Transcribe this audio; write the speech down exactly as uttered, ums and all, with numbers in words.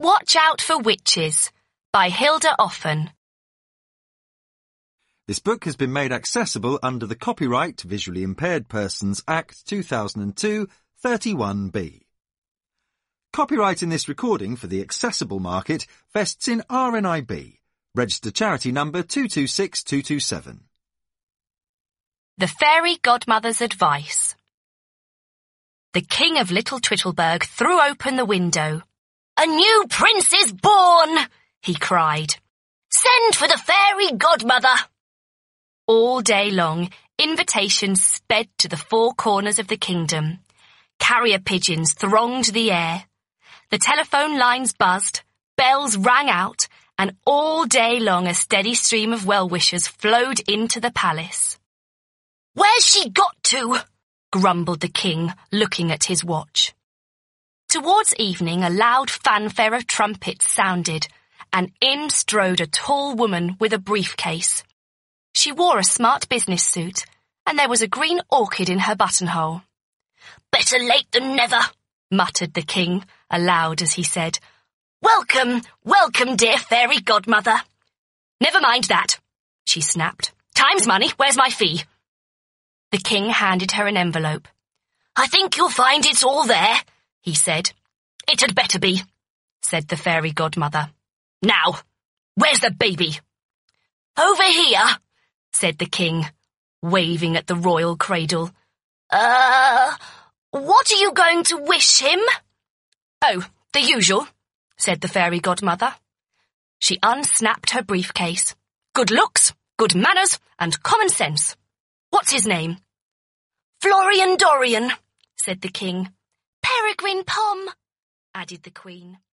Watch Out for Witches by Hilda Offen. This book has been made accessible under the Copyright Visually Impaired Persons Act two thousand two, thirty-one B. Copyright in this recording for the accessible market vests in R N I B, registered charity number two two six two two seven. The Fairy Godmother's Advice. The King of Little Twittleburg threw open the window. "A new prince is born!" he cried. "Send for the Fairy Godmother!" All day long, invitations sped to the four corners of the kingdom. Carrier pigeons thronged the air. The telephone lines buzzed, bells rang out, and all day long a steady stream of well-wishers flowed into the palace. "Where's she got to?" grumbled the king, looking at his watch. Towards evening, a loud fanfare of trumpets sounded, and in strode a tall woman with a briefcase. She wore a smart business suit, and there was a green orchid in her buttonhole. "Better late than never," muttered the king, aloud as he said, "Welcome, welcome, dear fairy godmother." "Never mind that," she snapped. "Time's money, where's my fee?" The king handed her an envelope. "I think you'll find it's all there," he said. "It had better be," said the fairy godmother. "Now, where's the baby?" "Over here," said the king, waving at the royal cradle. Uh, what are you going to wish him?" "Oh, the usual," said the fairy godmother. She unsnapped her briefcase. "Good looks, good manners, and common sense. What's his name?" "Florian Dorian," said the king. "Peregrine Pom," added the queen.